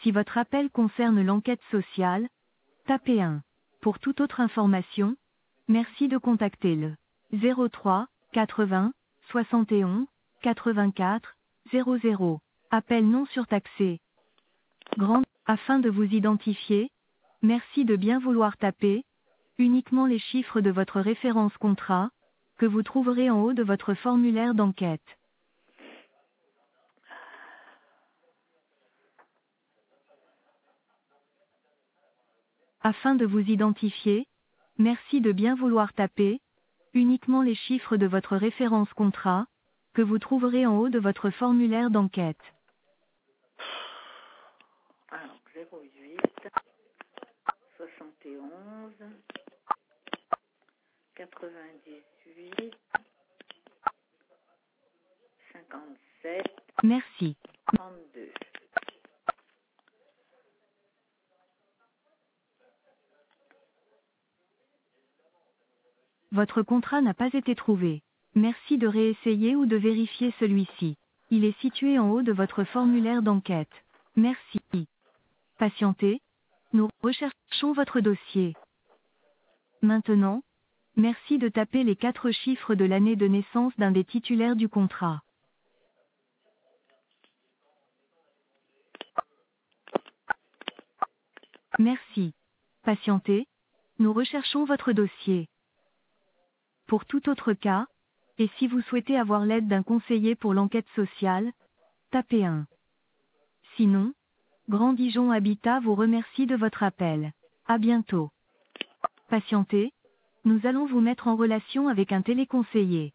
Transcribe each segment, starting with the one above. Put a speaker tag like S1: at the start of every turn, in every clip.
S1: Si votre appel concerne l'enquête sociale, tapez 1. Pour toute autre information, merci de contacter le 03 80 71 84 00. Appel non surtaxé. Afin de vous identifier, merci de bien vouloir taper uniquement les chiffres de votre référence contrat, que vous trouverez en haut de votre formulaire d'enquête. Afin de vous identifier, merci de bien vouloir taper uniquement les chiffres de votre référence contrat, que vous trouverez en haut de votre formulaire d'enquête.
S2: Alors, 08 71 98 57
S1: Merci.
S2: 32.
S1: Votre contrat n'a pas été trouvé. Merci de réessayer ou de vérifier celui-ci. Il est situé en haut de votre formulaire d'enquête. Merci. Patientez. Nous recherchons votre dossier. Maintenant, merci de taper les 4 chiffres de l'année de naissance d'un des titulaires du contrat. Merci. Patientez. Nous recherchons votre dossier. Pour tout autre cas, et si vous souhaitez avoir l'aide d'un conseiller pour l'enquête sociale, tapez 1. Sinon, Grand Dijon Habitat vous remercie de votre appel. À bientôt. Patientez, nous allons vous mettre en relation avec un téléconseiller.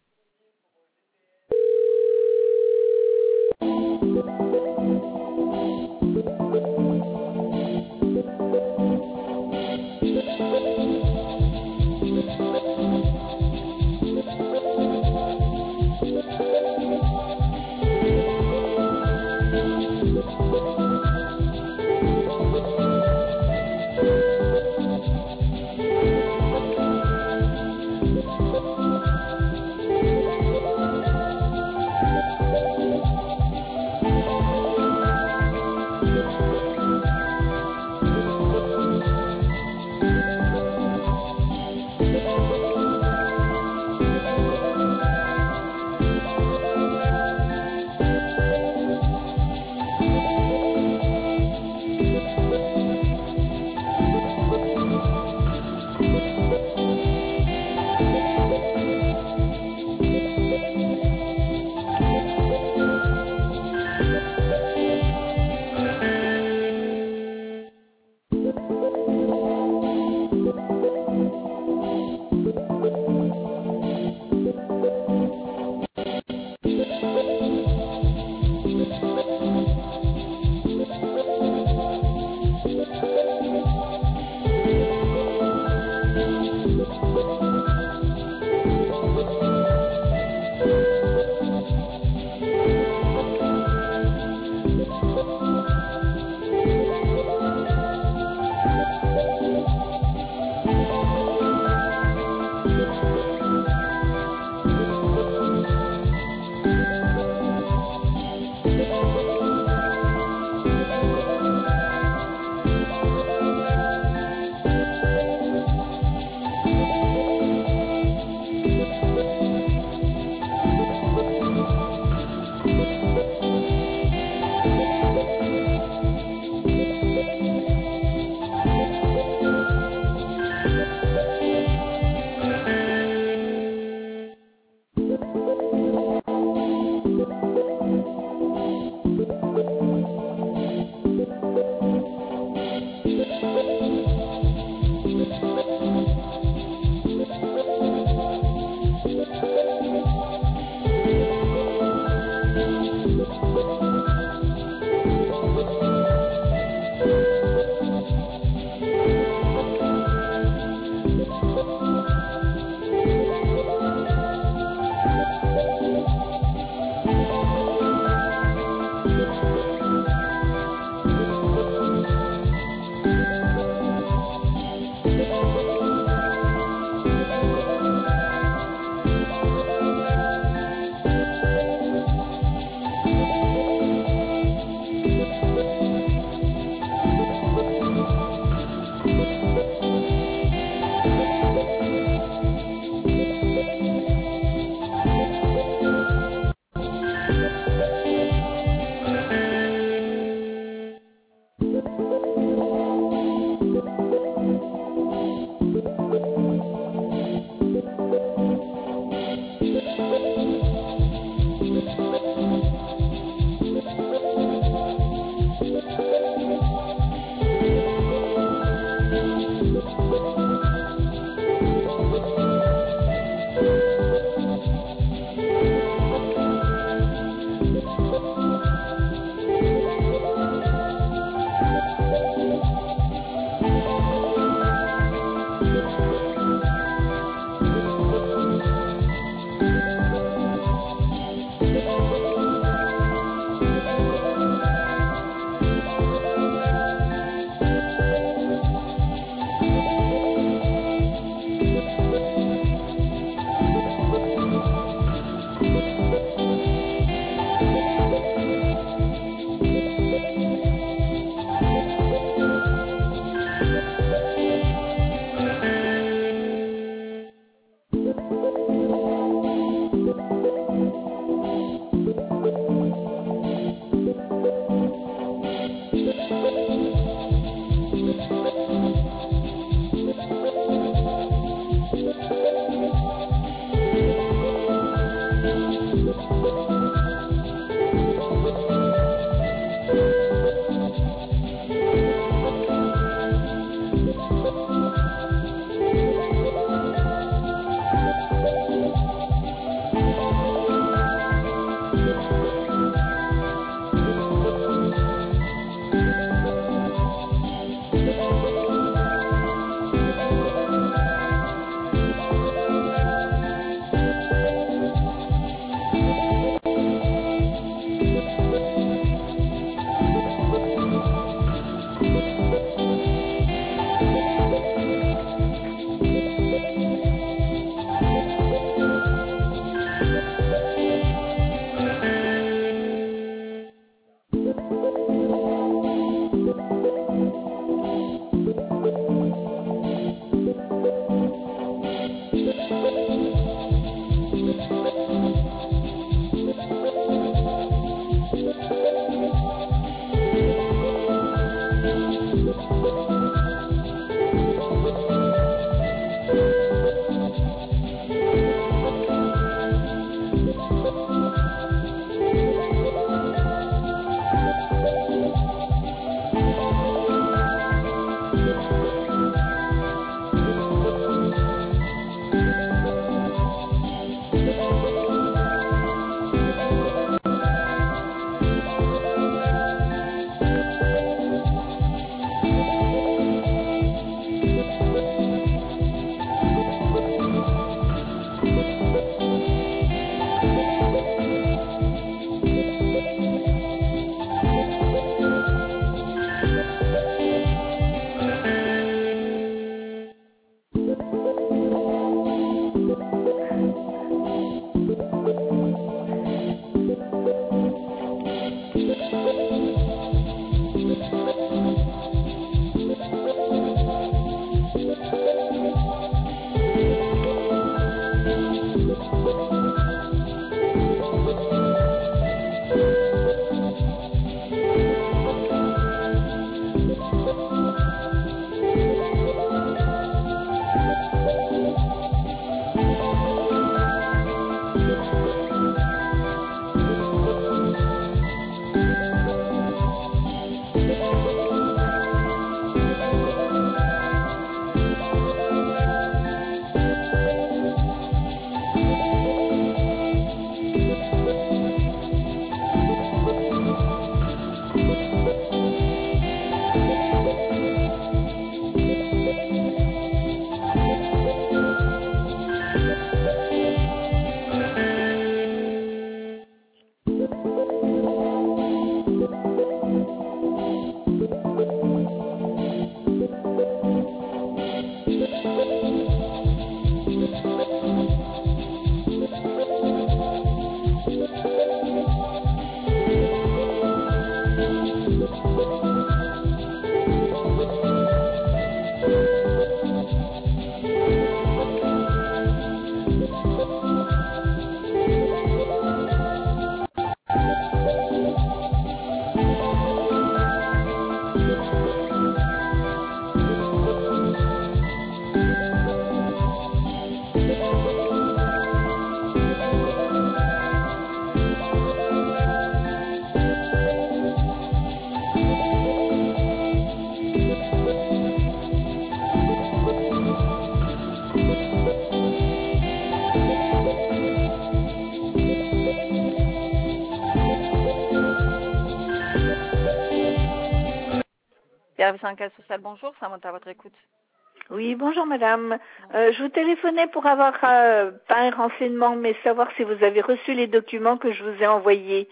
S3: Service enquête sociale, bonjour, ça monte à votre écoute.
S2: Oui, bonjour madame. Je vous téléphonais pour avoir pas un renseignement, mais savoir si vous avez reçu les documents que je vous ai envoyés.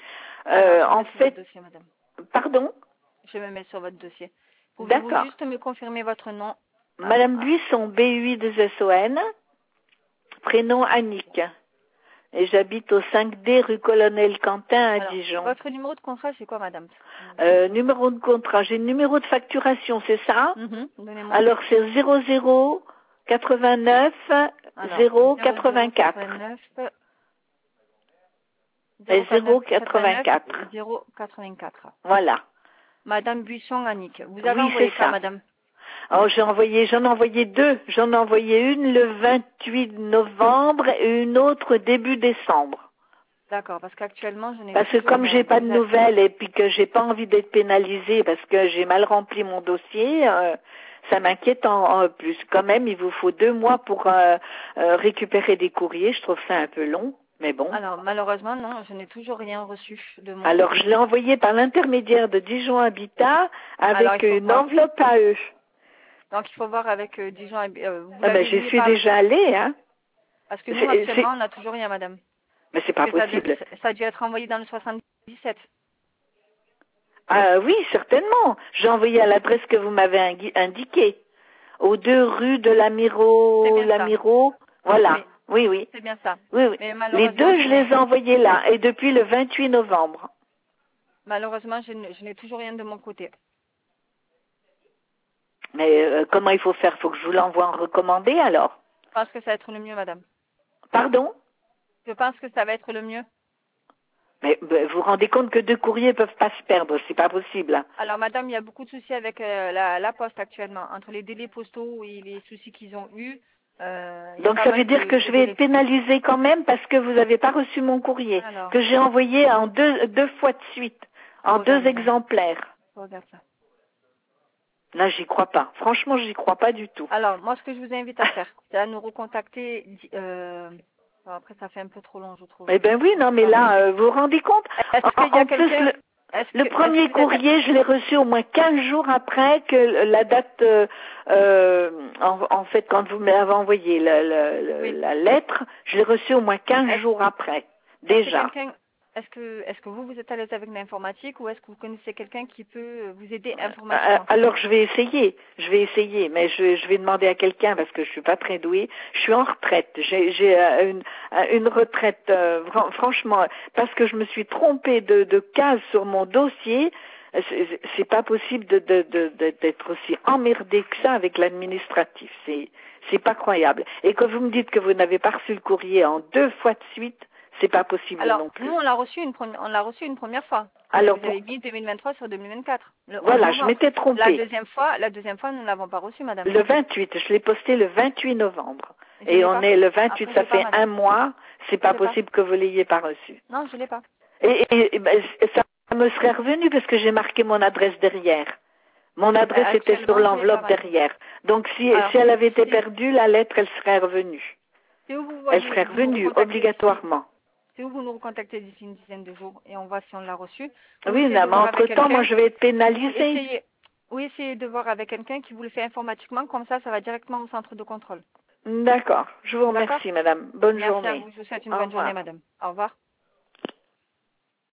S2: En fait,
S3: dossier, madame.
S2: Pardon?
S3: Je me mets sur votre dossier. Pouvez-vous
S2: D'accord.
S3: juste me confirmer votre nom?
S2: Madame Buisson, B-U-I-2-S-O-N, prénom Annick. Et j'habite au 5D rue Colonel Quentin à Dijon.
S3: Votre numéro de contrat, c'est quoi, madame?
S2: Numéro de contrat, j'ai le numéro de facturation, c'est ça?
S3: Donnez-moi.
S2: Alors c'est 00 89 0 84. Et 0 84.
S3: 0 84.
S2: Voilà.
S3: Madame Buisson Annick. Vous avez
S2: Oui,
S3: envoyé
S2: c'est
S3: quoi,
S2: ça.
S3: madame?
S2: Oh, j'en ai envoyé deux. J'en ai envoyé une le 28 novembre et une autre début décembre.
S3: D'accord, parce qu'actuellement, je n'ai
S2: Parce que
S3: toujours
S2: comme
S3: rien.
S2: j'ai pas de
S3: Vous avez-
S2: nouvelles et puis que j'ai pas envie d'être pénalisée parce que j'ai mal rempli mon dossier, ça m'inquiète en plus. Quand même, il vous faut 2 mois pour récupérer des courriers. Je trouve ça un peu long, mais bon.
S3: Alors, malheureusement, non, je n'ai toujours rien reçu de mon
S2: Alors,
S3: côté.
S2: je l'ai envoyé par l'intermédiaire de Dijon Habitat
S3: Alors,
S2: avec
S3: il faut
S2: une
S3: voir.
S2: enveloppe à eux.
S3: Donc, il faut voir avec Dijon. Vous
S2: Ah ben,
S3: l'avez
S2: j'y
S3: mis
S2: suis
S3: par...
S2: déjà allée, hein.
S3: Parce que nous, actuellement, on n'a toujours rien, madame.
S2: Mais c'est pas
S3: Parce que
S2: possible.
S3: ça a dû être envoyé dans le 77.
S2: Ah oui, certainement. J'ai envoyé à l'adresse que vous m'avez indiquée. Aux 2 rues de
S3: C'est
S2: Lamiro,
S3: bien ça.
S2: Voilà.
S3: Oui,
S2: Oui, oui.
S3: c'est bien ça.
S2: Oui, oui.
S3: Mais
S2: Les
S3: malheureusement,
S2: deux, je les ai envoyés là, et depuis le 28 novembre.
S3: malheureusement, je n'ai toujours rien de mon côté.
S2: Mais comment il faut faire? Faut que je vous l'envoie en recommandé alors?
S3: Je pense que ça va être le mieux, madame.
S2: Pardon?
S3: Je pense que ça va être le mieux.
S2: Mais vous vous rendez compte que 2 courriers peuvent pas se perdre, c'est pas possible. Hein.
S3: Alors, madame, il y a beaucoup de soucis avec la poste actuellement. Entre les délais postaux et les soucis qu'ils ont eus, il y a
S2: Donc
S3: pas
S2: ça
S3: mal
S2: veut dire que je
S3: de
S2: vais
S3: délais.
S2: être pénalisée quand même parce que vous n'avez pas reçu mon courrier,
S3: Alors,
S2: que j'ai envoyé en deux fois de suite, en
S3: regarde,
S2: 2
S3: madame.
S2: exemplaires.
S3: Regarde ça.
S2: Là, j'y crois pas. Franchement, j'y crois pas du tout.
S3: Alors, moi, ce que je vous invite à faire, c'est à nous recontacter. Bon, après, ça fait un peu trop long, je trouve.
S2: Eh ben oui, non, mais là, vous vous rendez compte?
S3: Est-ce qu'il y a
S2: En plus,
S3: quelqu'un...
S2: le premier courrier, je l'ai reçu au moins 15 jours après que la date, en fait, quand vous m'avez envoyé la lettre, je l'ai reçu au moins 15 jours après, déjà.
S3: Est-ce que vous êtes à l'aise avec l'informatique ou est-ce que vous connaissez quelqu'un qui peut vous aider informatiquement?
S2: Alors je vais essayer, mais je vais demander à quelqu'un parce que je suis pas très douée. Je suis en retraite, j'ai une retraite, franchement, parce que je me suis trompée de case sur mon dossier. C'est pas possible d'être aussi emmerdé que ça avec l'administratif. C'est pas croyable. Et que vous me dites que vous n'avez pas reçu le courrier en 2 fois de suite, c'est pas possible
S3: Alors,
S2: non plus.
S3: nous, on l'a reçu une première fois.
S2: Alors,
S3: vous avez mis 2023 sur 2024.
S2: Voilà, je m'étais trompée.
S3: La deuxième fois, nous ne l'avons pas reçu, madame.
S2: Le 28, je l'ai posté le 28 novembre. Et on est le 28, ça fait un mois. C'est pas possible que vous l'ayez pas reçu.
S3: Non, je l'ai pas.
S2: Et ça me serait revenu parce que j'ai marqué mon adresse derrière. Mon adresse était sur l'enveloppe derrière. Donc si elle avait été perdue, la lettre, elle serait revenue. Elle serait revenue obligatoirement.
S3: Si vous nous recontactez d'ici une dizaine de jours et on voit si on l'a reçu.
S2: Oui, mais entre-temps, moi, je vais être pénalisée.
S3: Essayez de voir avec quelqu'un qui vous le fait informatiquement. Comme ça va directement au centre de contrôle.
S2: D'accord. Je vous remercie, madame. Bonne journée.
S3: Merci à vous. Je vous souhaite une bonne journée, madame. Au revoir.